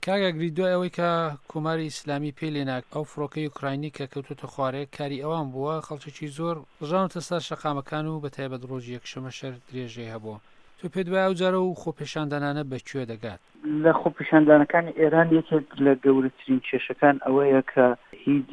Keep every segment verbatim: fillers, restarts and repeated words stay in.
کاگەگری دوای ئەوەی کە کۆماری ئیسلامی پێی لێناک ئەو فڕۆکەی یوکراینی کە کەوتوتە خوارێ کاری ئەوان بووە خەڵکێکی زۆر ڕژانەتە سەر شەقامەکان و بە تایبەت ڕۆژی یەکشەمە شەر درێژەی هەبووە. تۆ پێت وایە ئەو جارە و خۆپێشاندانانە بەکوێ دەگات؟ لە خۆپێشاندانەکانی ئێران یەکێک لە گەورەترین کێشەکان ئەوەیە کە هیچ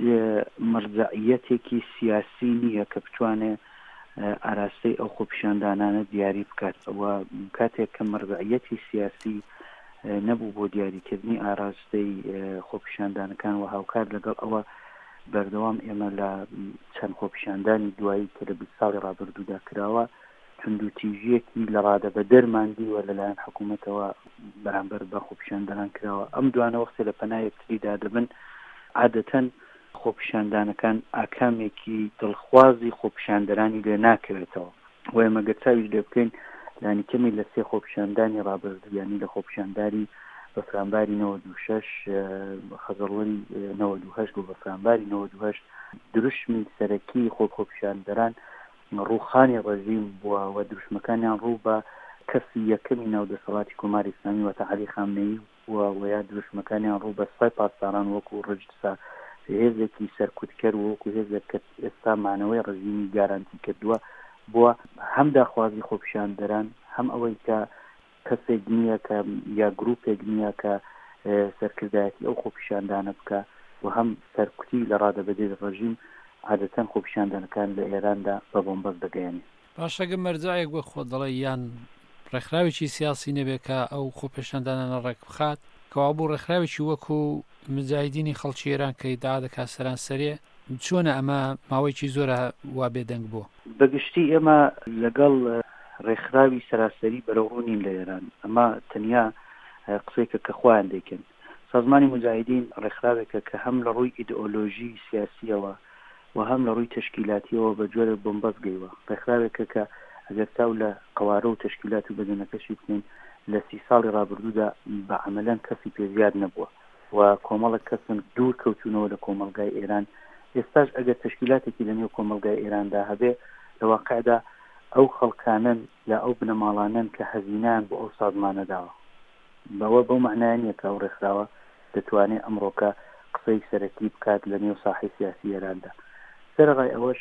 مەرجعیەتێکی سیاسی نییە کە بتوانێت ئاراستەی ئەو خۆپێشاندانانە دیاری بکات. ئەوە کاتێک کە مەرجعیەتی سیاسی نەبوو بۆ دیاریکردنی ئاراستەی خۆپێشاندانەکان و هاوکار لەگەڵ ئەوە بەردەوام ئێمە لە چەند خۆپێشاندانی دوایی کە لە بیست ساڵی ڕابردوودا کراوە توندوتیژیەکی لە ڕادە بە دەرماندیوە لەلایەن حکوومەتەوە بەرامبەر بە خۆپێشاندانان کراوە. ئەم دوانە وەختێ لە پەنای یەکتریدا دەبن عادەتەن خۆپێشاندانەکان ئاکامێکی دڵخوازی خۆپێشاندەرانی لێ ناکەوێتەوە و ئێمە گەرچاویش لێ بکەین لانی کەمی لە سێ خۆپێشاندانی ڕابردوو یانی لە خۆپێشانداری بەفرامباری نەوەد و شەش خەزەڵوەری نەوەد و هەشت و بەفرامباری نەوەد و هەشت دروشمی سەرەکی خۆ خۆپێشاندەران ڕووخانی ڕژیم بووە و دروشمەکانیان ڕوو بە کەسی یەکەمی ناودەسەڵاتی کۆماری ئیسلامی وەتە عەلی خامنەیی بووە و یا دروشمەکانیان ڕوو بە سوپای پاسداران وەکو ڕەجسا هێزێکی سەرکوتکەر و وەکو هێزێک کە ئێستا مانەوەی ڕژیمی گارانتی کردووە بووە هەم داخوازی خۆپێشاندەران هەم ئەوەی کە کەسێک نییە کە یا گروپێک نییە کە سەرکردایەتی ئەو خۆپێشاندانە بکە و هەم سەرکوتی لە ڕادەبەدێ ڕژیم عادەتەن خۆپێشاندانەکان لە ئێراندا بە بۆمبەست دەگەیەنێ. باشەگە مەرجایەک بۆ خۆ دەڵێ یان ڕێکخراوێکی سیاسی نەبێت کە ئەو خۆپێشاندانانە ڕێک بخات کەوا بوو ڕێکخراوێکی وەکو مجاهیدینی خەڵکی ئێران کە ئیدعا دەکات سەرانسەریە چۆنە ئەمە ماوەیەکی زۆرە وا بێدەنگ بووە؟ بەگشتی ئێمە لەگەڵ ڕێکخراوی سەراسەری بەرەوڕوونین لە ئێران. ئەمە تەنیا قسێکە کە خۆیان دەکەن. سازمانی مجاهیدین ڕێکخراوێکە کە هەم لە ڕووی ئیدئۆلۆژی سیاسیەوە و هەم لە ڕووی تشکیلاتیەوە بە جۆرە بۆمبەست گەیوە. ڕێکخراوێکە کە ئەگەر تاو لە قوارە و تشکیلات و بەدەنەکەشی بکەین لە سی ساڵی ڕابردوودا بە عەمەلەن کەسی پێزیاد نەبووە و کۆمەڵە کەسن دوور کەوتونەوە لە کۆمەلگای ئێران. ئێستاش ئەگەر تشکیلاتێکی لەنێو کۆمەلگای ئێراندا هەبێ لە واقعدا ئەو خەڵکانن یا ئەو بنەماڵانن کە هەزینیان بۆ ئەو سازمانە داوە. بەوە بەو معنایە نییە کە ئەو ڕێکخراوە دەتوانێت ئەمڕۆکە قسەی سەرەکی بکات لە نێو ساحەی سیاسی ئێراندا. سەرەڕای ئەوەش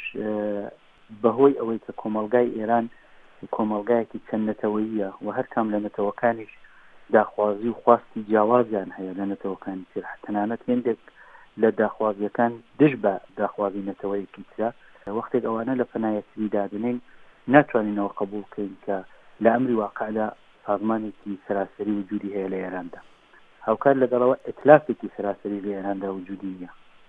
بەهۆی ئەوەی کە کۆمەلگای ئێران کۆمەلگایەکی چەند نەتەوەییە و هەر کام لە نەتەوەکانیش داخوازی و خواستی جیاوازیان هەیە لە نەتەوەکانی تر تەنانەت هێندێک لە داخوازیەکان دش بە داخوازی نەتەوەیەکی ترە. وەختێک ئەوانە لە پەنایەتی دادنین ناتوانینەوە قبول بکەین کە لە ئەمری واقعدا سازمانێکی سەراسەری وجودی هەیە لە ئێراندا. هاوکار لەگەڵەوە ئێتلافێکی سەراسەری لە ئێراندا وجودی نییە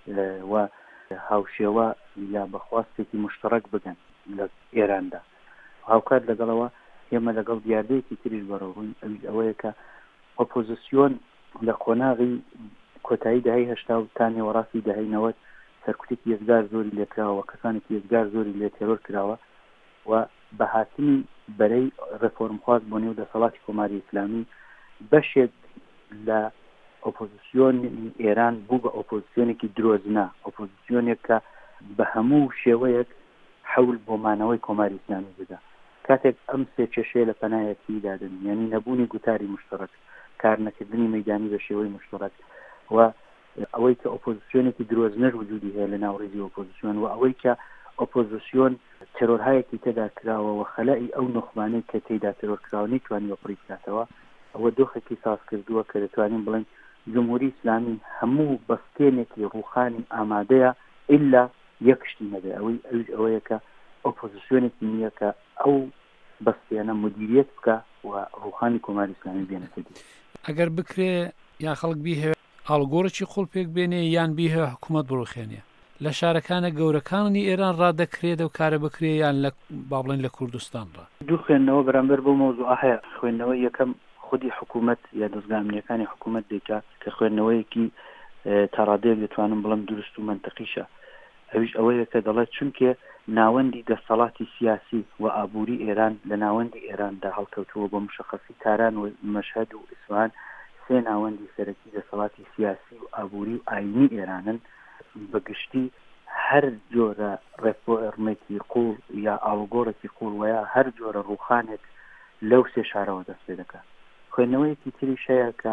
و هاوشێوە یا بەخواستێکی مشترک بگەن لە ئێراندا. هاوکار لەگەڵەوە ئێمە لەگەڵ دیاردەیەکی تریش بەڕەوڕووین ئەوەیە کە ئۆپۆزیسیۆن لە قۆناغی کۆتایی دەهەی هەشتا و تا نێوەڕاستی دەهەی نەوەت سەرکوتێکی ێزگار زۆری لێکراوە کەسانێکی ێزگار زۆری لێ تێرۆر کراوە و بە هاتنی بەرەی ڕێفۆرمخواست بۆ نێو دەسەڵاتی کۆماری ئیسلامی بەشێک لە ئۆپۆزیسیۆنی ئێران بوو بە ئۆپۆزیسیۆنێکی درۆزنە، ئۆپۆزیسیۆنێک کە بە هەموو شێوەیەک حەول بۆ مانەوەی کۆماری ئیسلامی بدا. کاتێک ئەم سێ کێشەیە لە پەنایەتی دادن یعنی نەبوونی گوتاری مشترک، کار نەکردنی مەیدانی بە شێوەی مشترک و ئەوەی کە ئۆپۆزیسیۆنێکی درۆزنەش وجودی هەیە لە ناوڕێزی ئۆپۆزیسیۆن و ئەوەی کە ئۆپۆزیسیۆن تێرۆرهایەکی تێدا کراوە و خەلای ئەو نخبانەی کە تێدا تێرۆر کراوە نەیتوانی وەپڕی بکاتەوە. ئەوە دۆخێکی ساز کردووە کە دەتوانین بڵێن جمهوری ئیسلامی هەموو بەستێنێکی ڕووخانی ئامادەیە ئیلا یەک شتی نەبێ ئەوەی ئەوش ئەوەیە کە ئۆپۆزیسیۆنێکی نییە کە ئەو بەستێنە مدیریت بکە و ڕووخانی کۆماری ئیسلامی بێنێتە دی. ئەگەر بکرێ یا خەڵک بیهێ ئاڵگۆڕێکی خۆڵ پێک بێنێ یان بیهێ حکوومەت بڕوخێنێ لە شارەکانە گەورەکانی ئێران ڕادەکرێت و کارە بکرێ یان لە باڵێن لە کوردستانڕ دوو خوێندنەوە بەرامبەر بۆ مۆزوع هەیە. خوێندنەوە یەکەم خودی حکوومەت یا دەستگامنیەکانی حکوومەت دێکا کە خوێندنەوەیەکی تا ڕادەیەک دەتوانم بڵم دروست و منتەقیشە. ئەویش ئەوەیە کە دەڵێت چونکە ناوەندی دەسەڵاتی سیاسی و ئابووری ئێران لە ناوەندی ئێراندا هەڵکەوتووە بۆ مشەخەسی تاران و مەشهەد و ئیسفان سێ ناوەندی سەرەکی دەسەڵاتی سیاسی و ئابووری و ئاینی ئێرانن بەگشتی هەر جۆرە ڕێفۆرمێکی قوڵ یا ئاڵگۆڕێکی قوڵ وەیە هەر جۆرە ڕووخانێک لەو سێ شارەوە دەست پێ دەکات. خوێندنەوەیەکی تری شەیە کە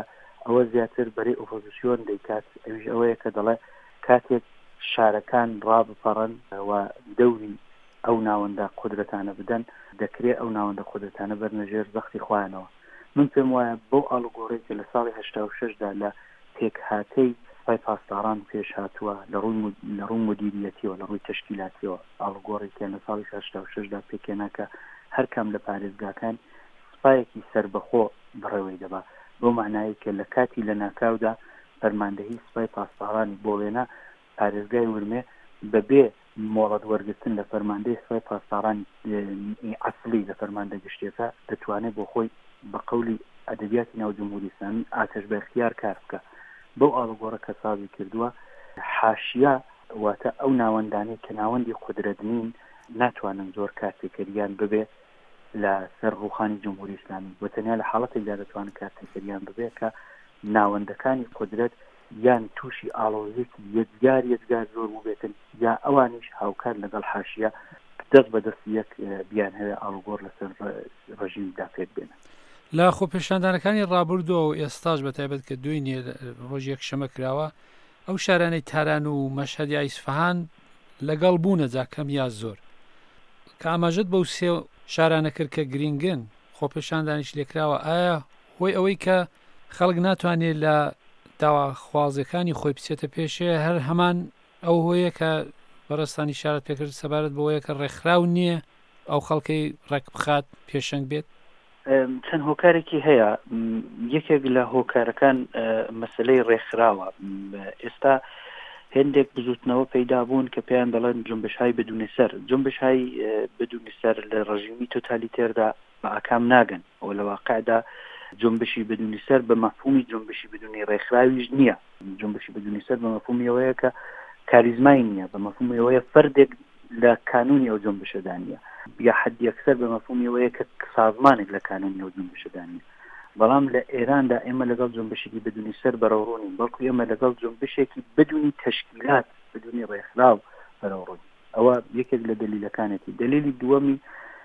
ئەوە زیاتر بەرەی ئۆپۆزیسیۆن دەیکات. ئەویش ئەوەیە کە دەڵێ کاتێک شارەکان ڕابپەڕن و دەوری ئەو ناوەندە قودرەتانە بدەن دەکرێت ئەو ناوەندە قودرەتانە بەرنەژێر زەختی خۆیانەوە. من پێم وایە بۆ ئاڵوگۆڕێک لە ساڵی هەشتا و شەشدا لە پێکهاتەی سوپای پاسداران پێش هاتووە لە ڕووی مدیریەتیەوە لە ڕووی تەشکیلاتیەوە ئاڵوگۆڕێکیان لە ساڵی هەشتا و شەشدا پێکێنا کە هەر کام لە پارێزگاکان سوپایەکی سربەخۆ بڕێوەی دەبا بۆ معنایی کە لە کاتی لە ناکاودا فەرماندەهی سوپای پاسدارانی بۆ وێنە پارێزگای ورمێ بەبێ مۆڵەت وەرگرتن لە فەرماندەی سوپای پاسدارانی ئەسڵی لە فەرماندە گشتیەکە دەتوانێت بۆ خۆی بە قەولی ئەدەبیاتی ناو جمهوری ئیسلامی ئاتەش بە اختیار کار بکە. بەو ئاڵوگۆڕە کە سازی کردووە حاشیە واتە ئەو ناوەندانەی کە ناوەندی قودرەت نین ناتوانن زۆر کارتێکەریان ببێ لە سەر ڕوخانی جمهوری ئیسلامی و تەنیا لە حاڵەتێکدا دەتوانن کارتێکەریان ببێ کە ناوەندەکانی قودرەت یان تووشی ئاڵۆزێکی یەکجار یەکجار زۆر بووبێتن یا ئەوانیش هاوکار لەگەڵ حاشیە دەست بە دەست یەک بیان هەیە ئاڵوگۆڕ لەسەر ڕژیمدا پێک بێنن. لە خۆپێشاندانەکانی ڕابردووە و ئێستاش بەتایبەت کە دوێنێ ڕۆژ یەکشەمە کراوە ئەو شارانەی تاران و مەشهەدی ئایسفەهان لەگەڵ بوونەجا کەم یا زۆر کە ئاماژەت بەو سێ شارانە کرد کە گرنگن خۆپێشاندانیش لێکراوە ئایا هۆی ئەوەی کە خەڵک ناتوانێت لە داواخوازەکانی خۆی بچێتە پێشێ هەر هەمان ئەو هۆیە کە بەڕێستانی شارەت پێکرد سەبارەت بەوەیە کە ڕێکخراو نییە ئەو خەڵکەی ڕێک بخات پێشەنگ بێت؟ چەند هۆکارێکی هەیە. یەکێک لە هۆکارەکان مەسلەی ڕێکخراوە. ئێستا هێندێک بزوتنەوە پەیدا بوون کە پێیان دەڵێن جنبش‌های بدونێ سەر جنبش‌های بدونێ سەر لە ڕژیمی تۆتالیتێردا بە ئاکام ناگەن ئەو لە واقعدا جنبشی بدونی سەر بە مەفهومی جنبشی بدونی ڕێکخراویش نییە. جنبشی بدونی سەر بە مەفهومی ئەوەیە کە کاریزمای نییە، بە مەفهومی ئەوەیە فەردێک لە کانونی ئەو جنبشەدا نییە، یا حەدی ئەکسەر بە مەفهومی ئەوەیە کە سازمانێک لە کانونی ئەو جنبشەدا نییە. بەڵام لە ئێراندا ئێمە لەگەڵ جنبشێکی بدونی سەر بەڕەوڕۆنین، بەڵکو ئێمە لەگەڵ جنبشێکی بدونی تەشکیلات بدونی ڕێکخراو بەڕەوڕۆین. ئەوە یەکێک لە دلیلەکانێتی. دلیلی دووەمی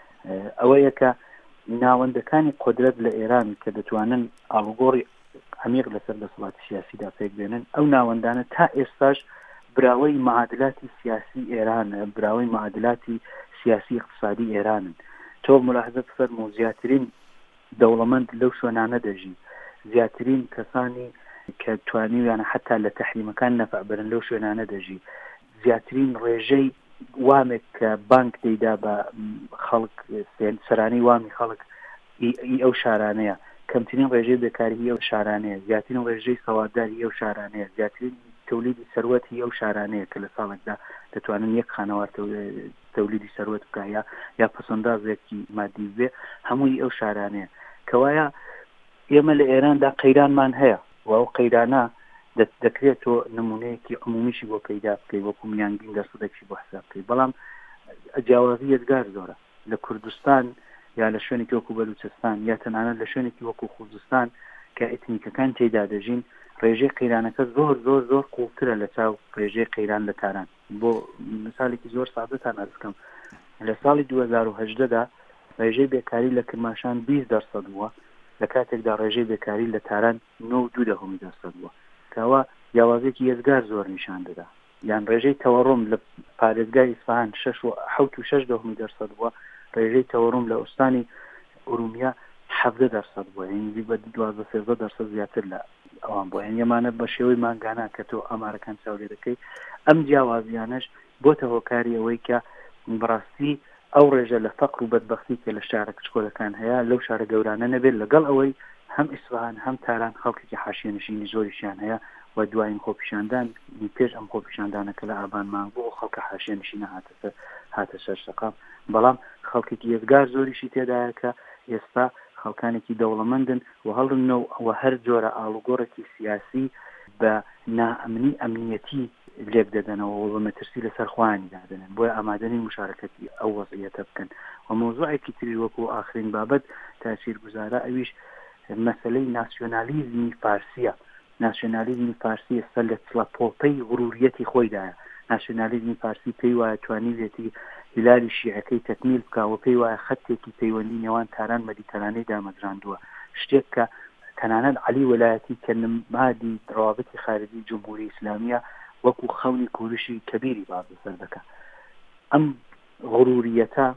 ئەوەیە کە ناوەندەکانی قودرەت لە ئێران کە دەتوانن ئاڵوگۆڕی عمیق لەسەر دەسەڵاتی سیاسیدا پێک بێنن، ئەو ناوەندانە تا ئێستاش براوەی معادلاتی سیاسی ئێرانە، براوەی معادلاتی سیاسی اقتصادی ئێرانن. تۆ ملاحظە بفەرموو زیاترین دەوڵەمەند لەو شوێنانە دەژی، زیاترین کەسانی کە توانیویانە حتا لە تەحریمەکان نەفعبرن لەو شوێنانە دەژی، زیاترین ڕێژەی وامێک کە بانک دەیدا بە خەڵک سەرانەی وامی خەڵک ئەو شارانەیە، کەمترین ڕێژەی بێکاری ئەو شارانەیە، زیاترین ڕێژەی سەوادداری ئەو شارانەیە، زیاترین تەولیدی سەروەتی ئەو شارانەیە کە لە ساڵێکدا دەتوانن یەک خانەوار تەولیدی سەروەت بکە یا پەسەندازێکی مادی بێ، هەمووی ئەو شارانەیە. کەوایە ئێمە لە ئێراندا قەیرانمان هەیە و ئەو قەیرانە دەکرێت تۆ نمونەیەکی عمومیشی بۆ پەیدا بکەی وەکو میانگین دەرسەدەێکی بۆ حساب بکەی. بەڵام جیاوازی یەکگار زۆرە لە کوردستان یا لە شوێنێکی وەکو بەلوچستان یا تەنانەت لە شوێنێکی وەکو خوزستان کە ئێتنیکەکان تێدا دەژین، ڕێژەی قەیرانەکە زۆر زۆر زۆر قوڵترە لە چاو ڕێژەی قەیران لە تاران. بۆ مثالێکی زۆر سادەتان ئەرز بکەم، لە ساڵی دوو هەزار و هەژدەدا ڕێژەی بێکاری لە کرماشان بیست دەرسەد بووە، لە کاتێکدا ڕێژەی بێکاری لە تاران نۆ و دوو دەهەمی دەرسەد بووە، کەوا جیاوازێکی یەکگار زۆر نیشان دەدا. یان ڕێژەی تەوەڕۆم لە پارێزگای ئیسفەهان شەش و حەوت و شەش دەهەمی دەرسەد بووە، ڕێژەی تەوەڕۆم لە ئوستانی ئورومیا حەڤدە دەرسەد بووە، یعنی بە دوازدە سێزدە دەرسەد زیاتر لە ئەوان بووە. یعنی ئەمانە بە شێوەی مانگانە کە تۆ ئەمارەکان چاودێ دەکەی، ئەم جیاوازیانەش بۆتە هۆکاری ئەوەی کە بەڕاستی ئەو ڕێژە لە فەقر و بەدبەختی کە لە شارە کچکۆلەکان هەیە لەو شارە گەورانە نەبێت، لەگەڵ ئەوەی هەم ئیسفەهان هەم تاران خەڵکێکی حاشیەنشینی زۆریشیان هەیە و دوایین خۆپیشاندان پێش ئەم خۆپیشاندانە کە لە ئابان مانگ بوو خەڵکە حاشیەنشینە هاتە هاتە سەر شەقام. بەڵام خەڵکێکی یەکگار زۆریشی تێدایە کە ئێستا خەڵکانێکی دەوڵەمەندن و هەڵنەوە و هەر جۆرە ئاڵوگۆڕێکی سیاسی بە نائەمنی ئەمنیەتی لێک دەدەنەوە و بە مەترسی لەسەر خوانی دادەنن، بۆیە ئامادەنی مشارەکەتی ئەو وەزعیەتە بکەن. و مۆزوعێکی تری وەکو ئاخرین بابەت تاثیرگوزارە ئەویش مەسەلەی ناسیۆنالیزمی فارسیە. ناسیۆنالیزمی فارسی ئێستا لە چڵەپۆپەی غروریەتی خۆیدایە. ناسیۆنالیزمی فارسی پێی وایە توانیوێتی هیلالی شیعەکەی تەکمیل بکاوە، پێی وایە خەتێکی پەیوەندی نێوان تاران مەدیتەرانەی دامەزراندووە، شتێک کە تەنانەت عەلی وەلایەتی کە نمادی ڕابطی خارجی جمهوری ئیسلامیە وەکو خەونی کوورشی کەبیری باز بەسەر دەکات. ئەم غروریەتە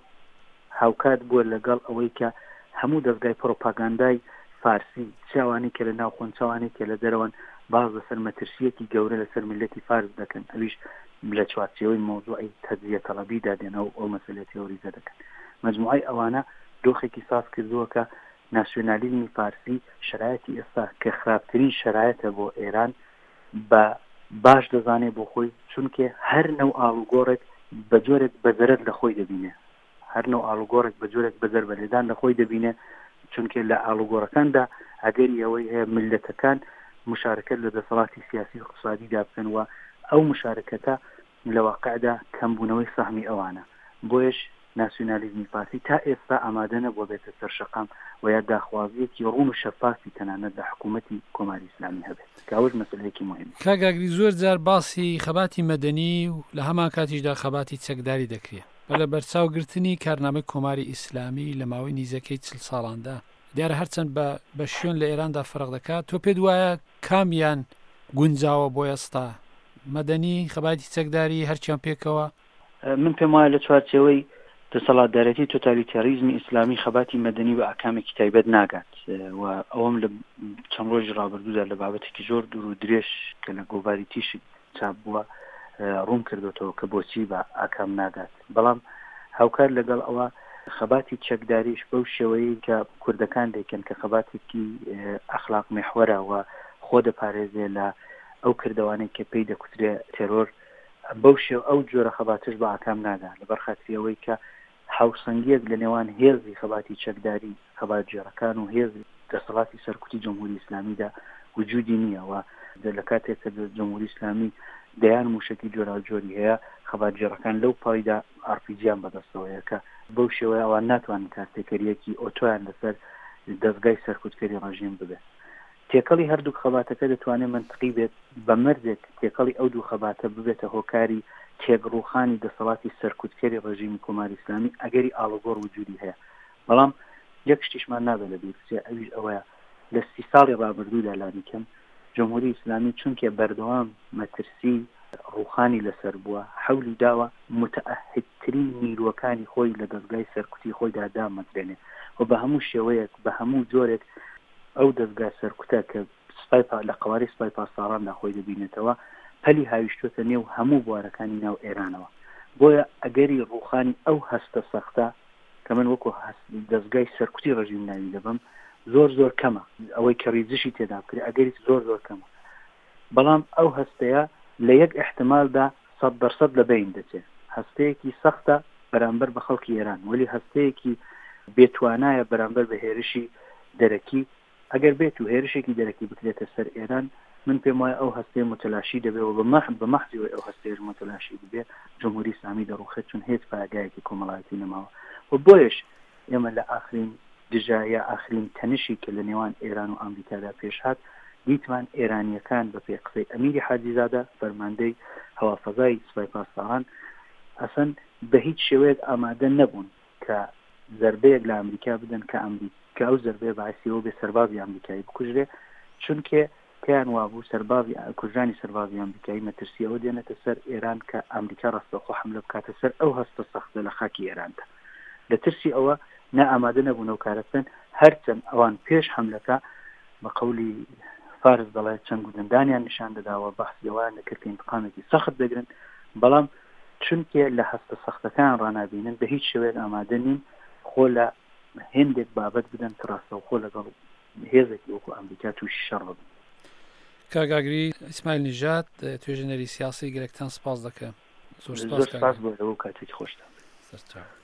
هاوکات بووە لەگەڵ ئەوەی کە هەموو دەستگای پرۆپاگاندای فارسی چاوانی کە لە ناو خۆن چاوانی کە لە دەرەوەن باز لەسەر مەترسیەتی گەورە لەسەر ملەتی فارس دەکەن، ئەویش لە چوارچێوەی مۆزوعی تەجزیە تەڵەبی دادێنەوە ئەو مەسەلەی تێۆریزە دەکەن. مجموعەی ئەوانە دۆخێکی ساز کردووە کە ناسیۆنالیزمی فارسی شرایەتی ئێستا کە خراپترین شرایەتە بۆ ئێران بە باش دەزانێ بۆ خۆی، چونکە هەر نەو ئاڵوگۆڕێک بە جۆرێک بەزەرت لە خۆی دەبینێ، هەر نەو ئاڵوگۆڕێک بە جۆرێک بەزەر بەلێدان لە خۆی دەبینێ، چونکە لە ئاڵوگۆڕەکاندا ئەگەری ئەوەی هەیە ملەتەکان مشارکت لە دەسەڵاتی سیاسی و اقتصادیدا بکەن و ئەو مشارکەتە لە واقعدا کەمبوونەوەی سەهمی ئەوانە. بۆیش ناسیۆنالیزمی فارسی تا ئێستا ئامادە نەبووە بێتە سەرشەقام و یا داخوازیەکی ڕوون و شەفافی تەنانەت لە حکوومەتی کۆماری ئیسلامی هەبێت، کە ئەوەش مەسەلەیەکی مهمە. کاگاگری زۆر جار باسی خەباتی مەدەنی و لە هەمان کاتیشدا خەباتی چەکداری دەکرێت بە لە بەرچاوگرتنی کارنامەی کۆماری ئیسلامی لە ماوەی نیزەکەی چل ساڵاندا. دیارە هەرچەند بە شوێن لە ئێراندا فەرق دەکات، تۆ پێت وایە کامیان گونجاوە بۆ ئێستا مەدەنی خەباتی چەکداری هەرچیان پێکەوە؟ من پێم وایە لە چوارچێوەی دەسەڵاتدارەتی تۆتالیتاریزمی ئیسلامی خەباتی مەدەنی بە ئاکامێکی تایبەت ناگات و ئەوەم لە چەند ڕۆژی ڕابردوودا لە بابەتێکی زۆر دوور و درێژ کە لە گۆڤاری تیشی چاپ بووە ڕوون کردوێتەوە کە بۆچی بە ئاکام ناگات. بەڵام هاوکار لەگەڵ ئەوە خەباتی چەکداریش بەو شێوەیە کە کوردەکان دەیکەن کە خەباتێکی ئەخلاق محورە و خۆ دەپارێزێ لە ئەو کردوانەی کە پێی دەکوترێ تێرۆر، بەو شێو ئەو جۆرە خەباتش بە ئاکام نادا لەبەر خاتری ئەوەی کە هاوسەنگیەک لە نێوان هێزی خەباتی چەکداری خەبات جێڕەکان و هێزی دەسەڵاتی سەرکوتی جمهوری ئیسلامیدا وجودی نییە و لە کاتێک کە جمهوری ئیسلامی دەیان موشکی جۆرا جۆری هەیە خەبات جێڕەکان لەو پایدا ئارپیجیان بەدەستەوەیە کە بەو شێوەیە ئەوان ناتوانن کارتێکەریەکی ئۆتۆیان لەسەر دەستگای سەرکوتکەری ڕژیم ببێت. تێکەڵی هەردوو خەباتەکە دەتوانێت منطقی بێت بە مەرجێک تێکەڵی ئەو دوو خەباتە ببێتە هۆکاری تێگڕوخانی دەسەڵاتی سەرکوتکەری ڕژیمی کۆماری ئیسلامی ئەگەری ئاڵوگۆڕ وجودی هەیە. بەڵام یەک شتیشمان نابێت لە بیرچێ، ئەویش ئەوەیە لە سی ساڵی ڕابردوودا لانیکەم جمهوری ئیسلامی چونکە بەردەوام مەترسی ڕوخانی لەسەر بووە، حەولی داوە متەعهدترین نیروەکانی خۆی لە دەستگای سەرکوتی خۆیدا دامەزرێنێ و بە هەموو شێوەیەک بە هەموو جۆرێک ئەو دەستگای سەرکوتە کە سپای لە قەواری سپای پاسداراندا خۆی دەبینێتەوە پەلی هاویشتوتە نێو هەموو بوارەکانی ناو ئێرانەوە. بۆیە ئەگەری ڕوخانی ئەو هەستە سەختە کە من وەکو دەستگای سەرکوتی ڕژیم ناوی دەبم زۆر زۆر کەمە، ئەوەی کە ڕیزشی تێدا بکرێت ئەگەری زۆر زۆر کەمە. بەڵام ئەو هەستەیە لە یەک احتمالدا سەد دەرسەد لە بین دەچێت. هەستەیەکی سەختە بەرامبەر بە خەڵکی ئێران، وەلی هەستەیەکی بێتوانایە بەرامبەر بە هێرشی دەرەکی. ئەگەر بێت و هێرشێکی دەرەکی بکرێتە سەر ئێران، من پێم وایە ئەو هەستەیە متلاشی دەبێت و بە مەحضی ئەو هەستەیەش متلاشی دەبێت جمهوری ئیسلامی دەڕوخێت، چون هیچ پایگایەکی کۆمەڵایەتی نەماوە. و بۆیش ئێمە لە ئاخرین دژایە ئاخرین تەنشی کە لە نێوان ئێران و ئەمریکادا پێش هات، دیتمان ئێرانیەکان بە پێ قسەی ئەمیری حاجیزادە فەرماندەی هەوافەزای سوپای پاسداران ئەسەن بە هیچ شێوەیەک ئامادە نەبوون کە زەربەیەک لە ئەمریکا بدەن کە ئەمریکا ئەو زەربەیە بەعسیەوە بێ سەربازی ئەمریکایی بکوژرێ، چونکە پێیان وابوو سەربازی کوژانی سەربازی ئەمریکایی مەترسی ئەوە دێنێتە سەر ئێران کە ئەمریکا ڕاستەوخۆ حملە بکاتە سەر ئەو هەستە سەختە لە خاکی ئێراندا. لە ترسی ئەوە نا ئامادە نەبوونەوە کارەکەن، هەرچەند ئەوان پێش حملەکە بە قەولی فارس دەڵێت چەند گوندانیان نیشان دەداوە بەحثیەوەیان دەکرد کە ئینتقامێکی سەخت دەگرن، بەڵام چونکە لە هەستە سەختەکان ڕانابینن بە هیچ شێوەیەک ئامادە نین خۆ لە هێندێک بابەت بدەن کە ڕاستەوخۆ لەگەڵ هێزێکی وەکو ئەمریکا تووشی شەڕ بن. کاگاگری ئیسماعیل نیژاد توێژەنەری سیاسی گەرەکتان سپاس دەکەم. زۆر سپاس بۆ ئەو کاتێکی خۆشتان.